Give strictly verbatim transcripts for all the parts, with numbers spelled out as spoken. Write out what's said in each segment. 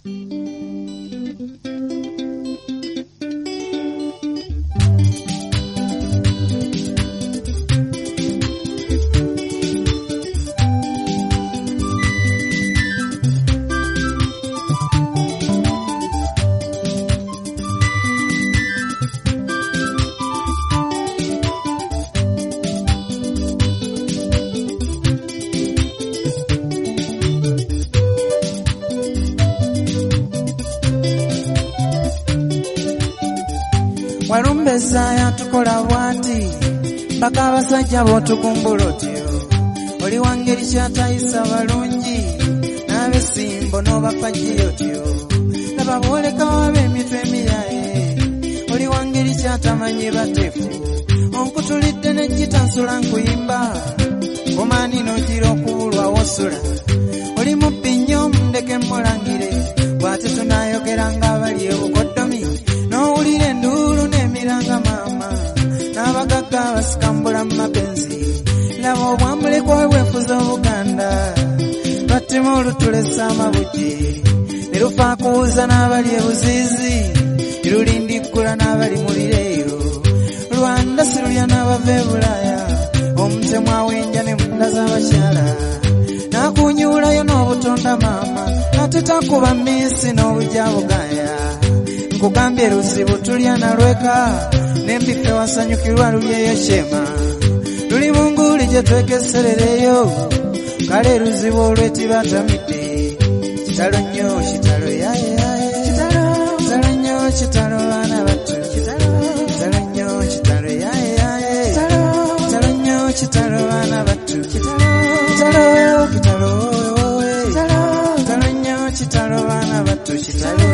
Walumbeza yatukola bwati baka abasajja b'otukumbula otyo oli wangeri kyatayisa balungi n'abesimbo n'obapagi otyo laba bwolekawo ab'emitwe emiyaye oli wangeri kyatamanyi batefu onkutulidde n'ejjita nsula nkuyimba omaani n'ogira okubulwa wosula oli mubbi nnyo mundeke mmulangire bw'ate tunaayogera ng'abali ebukoddomi n'owulira enduulu n'emiranga maama n'abagagga basikambula mu mapenzi laba obwambulekwa bwefuza obuganda battima olutulesa amabugi ne lufa kuwuza n'abali ebuziizi lulindikkula n'abali mulireero lwanda sirulya n'abava e bulaaya omutemu awenja ne munda z'abakyala n'akunyuulayo n'obutonda maama ate takuba minsi n'olujja bugaya nkugambye luzibu tulya nalweka n'embife wasanyukirwa lulyeyo kyema luli munguli gye twekeserereyo kale luzibu olwetibatamidde kitalo nnyo kitalo yayeyaye kitalo nnyo kitalo baana battu kitalo nnyo kitalo yayeyaye kitalo nnyo kitalo baana battu kitalo kitalo kitalo nnyo kitalo baana battu kitalo.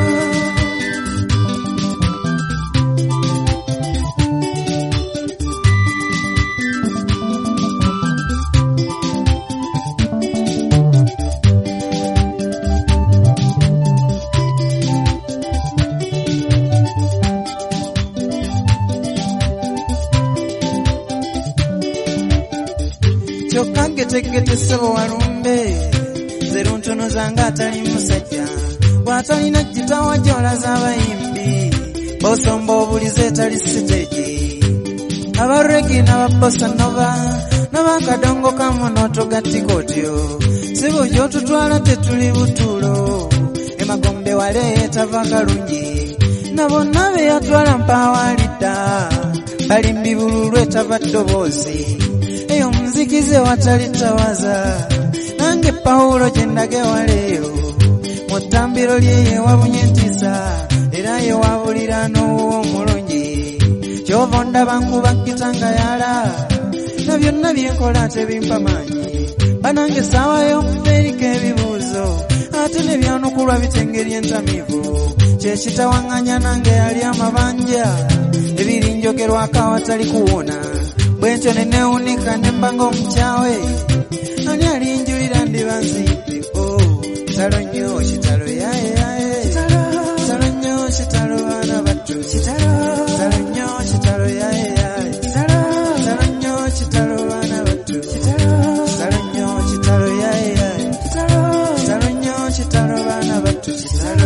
Tegete sebo walumbe zeru ntono zanga atali musajja bw'atalina jitawa jola z'abayimbi bosomba obulize etali siteegi abaregi n'ababossa nova n'abakadongo kamunoto gattikotyo sibo gy'otutwala tetuli butulo emagombe wale etava kalungi na bonna be yatwala mpawalidda balimbi bululu etava ddoboozi eyo muzikize watali tawaza nange Pawulo gye ndagewaleyo mu ttambiro lye yewabunye entiisa era yewabulira n'owo omulungi kyova ondaba nkuba kitangayala na byonna byenkola tebimpa maanyi banange saawa y'okubeerika ebibuuzo ate ne byanukulwa bitengeri entamivu kyekitawaŋŋanya nange yali amabanja ebirinjogerwako awatali kuwona bwentyo ne neewunika ne mba ng'omukyawe ani alinjulira ndiba nzidde o kitalo nnyo kitalo yayeyaye kitalo nnyo kitalo baana battu kitalo nnyo kitalo yayeyaye kitalo nnyo kitalo baana battu kitalo nnyo kitalo yayeyaye kitalo nnyo kitalo baana battu kitalo.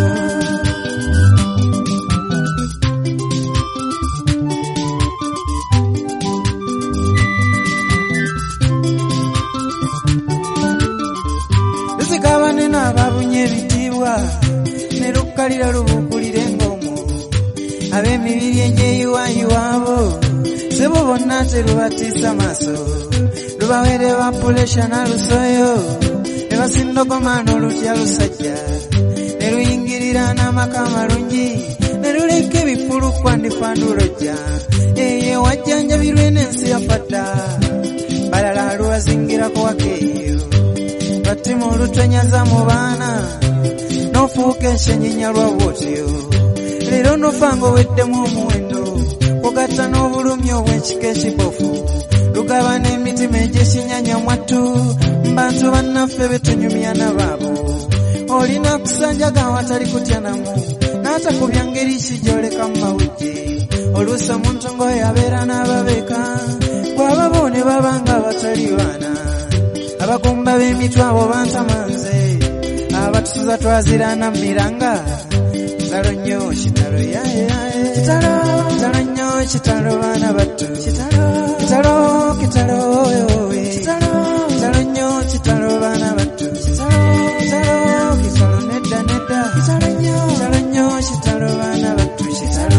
Ababunye ebitiibwa ne lukkalira lubuukulira engomo ab'emibiri egyeyiwayiwaabo sebo bonna terubatiisa maaso lubaweere ba pulesha n'alusoyo ne basindogoma n'olutya lusajja ne luyingirira n'amaka amalungi ne luleka ebifulu kwandifandulojja eye wajjanjabirwe n'ensi yafadda balala luwazingirako wakeeyo battima olutonyaza mu baana n'ofuuka enshenyinya lwa bwotyo leero nofa ng'oweddemu omuwendo kugatta n'obulumi obw'ekika ekibofu lugaba n'emitima egy'ekinyanya mwattu mbantu bannaffe betunyumya nabaabo olina kusanjaga awatali kutya namu n'atakubya ngeri kijoleka mu mawujje oluusi omuntu ng'oyo abeera n'ababeeka bw'ababo ne babanga abatali baana abagumba b'emitwe abo bantamanze batusuza twazirana miranga kitalo nnyo kitalo yaye yaye kitalo kitalo nnyo kitalo baana battu kitalo kitalo kitalo oyo kitalo kitalo nnyo kitalo baana battu kitalo kitalo kitalo nedda nedda kitalo nnyo kitalo nnyo kitalo baana battu kitalo.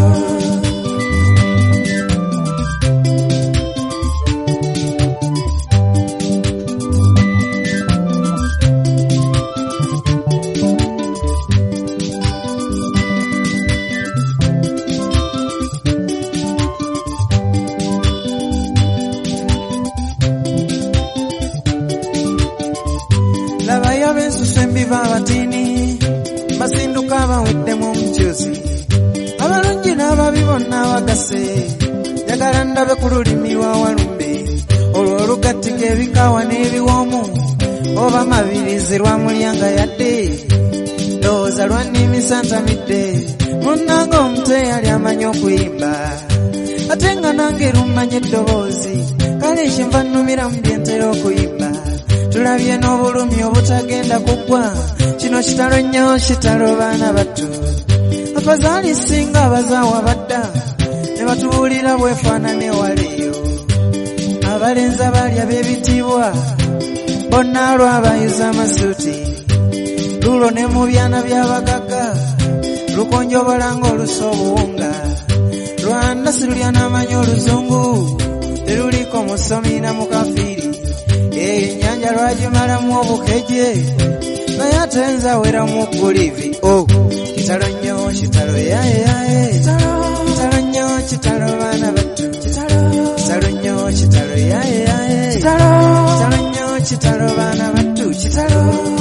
Labayo bensusu embiva abatini basinduka baweddemu omukyuzi abalungi n'ababi bonna bagase njagala ndabe ku lulimi lwa walumbe olwo olugattika ebikawa n'ebiwoomu oba mabirizi lwa mulyanga yadde ndowooza lwannimisa ntamidde munnanga omuteyali amanyi okuyimba ate nga nange lummanyi eddoboozi kale kinva nnumira mu byentera okuyimba tulabye n'obulumi obutagenda kuggwa kino kitalo nnyo kitalo baana battu abazaali singa abazaawa badda ne batubuulira bwefaanana ewaleeyo abalenzi abaali ab'ebitiibwa bonna lwabayuza amasuuti lulo ne mu byana by'abagagga lukonjobola ng'olusa obuwunga lwanda silulya n'amanyi oluzungu teruliko musomi na mukafiiri ennyanja lwagimalamu obukeje naye ate nzaweramu gulivi o kitalo nnyo kitalo yaye yaye kitalo nnyo kitalo baana battu kitalo nnyo kitalo yaye yaye kitalo nnyo kitalo baana battu kitalo.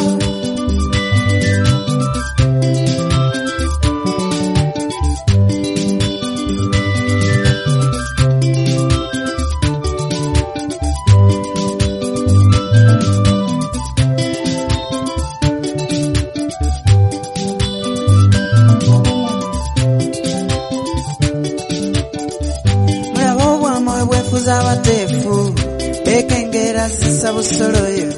Abateefu bekengera zisa busoloyo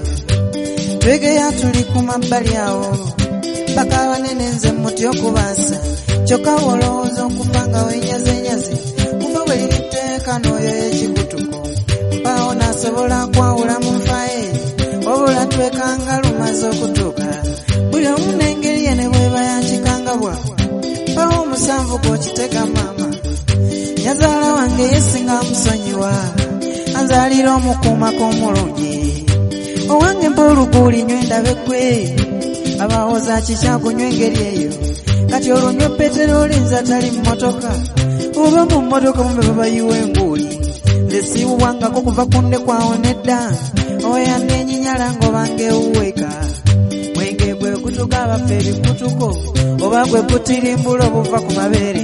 twegeya tuli ku mabbali awo paka abanene nze muti okubaasa kyokka olowooza okufa nga wenyazenyaze kuva bwe liriteeka n'oyo y'ekikutuko mpaawo n'asobola kwawula mu nfaye obula twekanga lumaze okutuuka buli omu n'engeri ye ne bweba yankikangabwa mpaawo omusanvu gw'okiteka maama yazaala wange yesinga musonyiwa anzaalira omukuumako omulungi owange mpa oluguuli nywe ndabe gwe abawooza kikyakunywa engeri eyo kati olunywa peteroli nze atali mmotoka oba mu mmotoka mumbe babayiwa enguuli nze siiwuwangako kuva kunde kwawo nedda oya neenyinyala ng'obange ewuweka mwenge gwe gutuka abaffe ebikutuko oba gwe gutirimbula obuva ku mabeere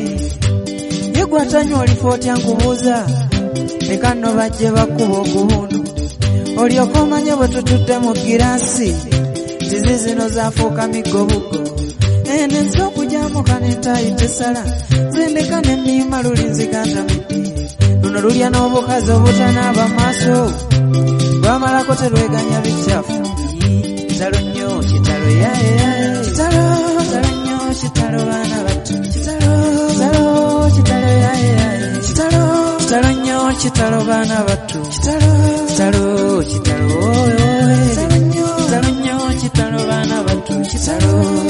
gwatanya olifa otya nkubuuza leka nno bajje bakkuba ogubundu olyoka omanye bwe tutudde mu giraasi zizi zino zaafuuka migobugo ene nsi okugyamuka n'entaayi tesala zendeka n'emmiima luli nzigantamidde luno lulya n'obukazi obutanaaba maaso lwamalako terweganya bicyafu kitalo nnyo kitalo yaye yaye kitalo kitalo nnyo kitalo baana battu kitalo kitalo kitalo yaye yaye kitalo kitalo nnyo kitalo baana battu kitalo kitalo kitalo oyo kitalo nnyo kitalo baana battu kitalo.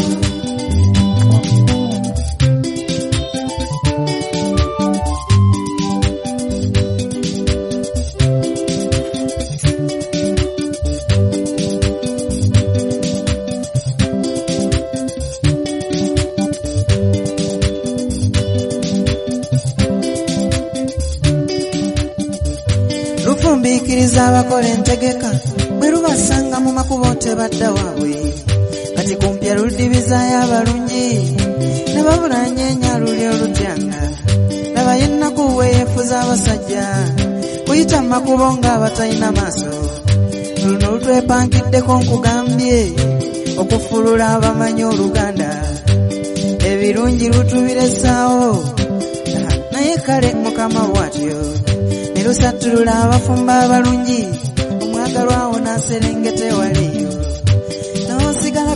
Lufumbikiriza abakola entegeka bwe lubasanga mu makubo tebadda waabwe kati kumpya ludibizaayo abalungi ne babula nyeenya luli olutyanga laba yennaku weeyefuza abasajja kuyita mu makubo ng'abatalina maaso luno lutwepankiddeko nkugambye okufulula abamanyi oluganda ebirungi lutubiresaawo naye kale mukama bw'atyo lusattulula abafumba abalungi omwagalwawo n'aserengete waliyo n'osigala ku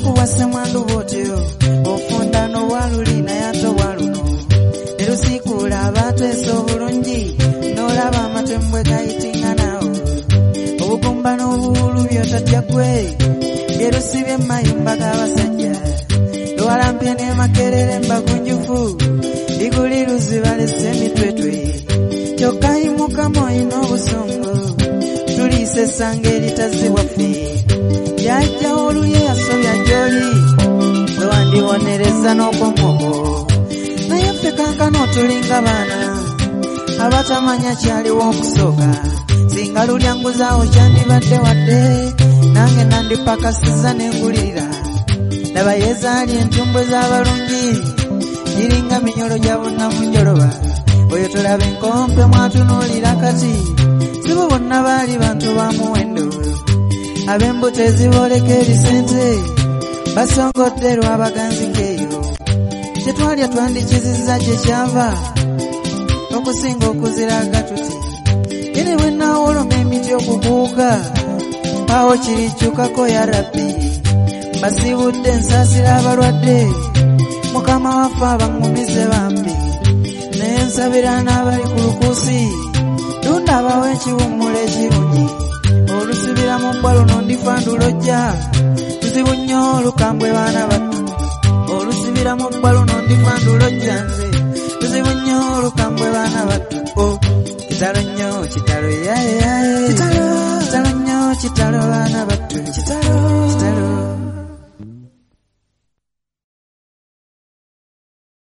kuwase mwandu bwotyo ofunda n'owalulina yato bwaluno erusikula abateesa obulungi n'olaba amatembwe gayitinga nawo obugumba n'obuwulu byotatya gwe byerusibye mayumba g'abasajja lwalampye ne makerere mbagunjufu liguli luzibalese emitwetwe kyokka yimukamu olina obusungu tuliise essanga eritazibwaffe yajja oluye yasobya gy'oli lwewandiwonereza n'okomogo naye ffe kankano tulinga baana abatamanya kyaliwo okusooka singa lulyanguzaawo kyandibadde wadde nange nandipakasiza n'engulirira laba yezaali entumbwe z'abalungi giringa minyolo gya bunnamunjoloba oyo tolaba enkompe mwatunuulira kati sibo bonna baali bantu ba muwendo ab'embuto ezibooleka ebisente basongodde lw'abaganzi ng'eyo kyetwalya twandikizizza gye kyava okusinga okuziraga tuti yene bwe naawoloma emiti okubuuka awo kirikyukako ya rabbi basibudde nsaasira abalwadde mukama waffe abangumize bambi naye nsabira n'abali ku lukuusi tunda abawo ekiwummula ekirungi olusibira mu bbwa luno ndifandulojja luzibu nnyo olukambwe baana battu olusibira mu bbwa luno ndifandulojja nze luzibu nnyo olukambwe baana battu kitalo nnyo kitalo yaye yaye kitalo nnyo kitalo baana battu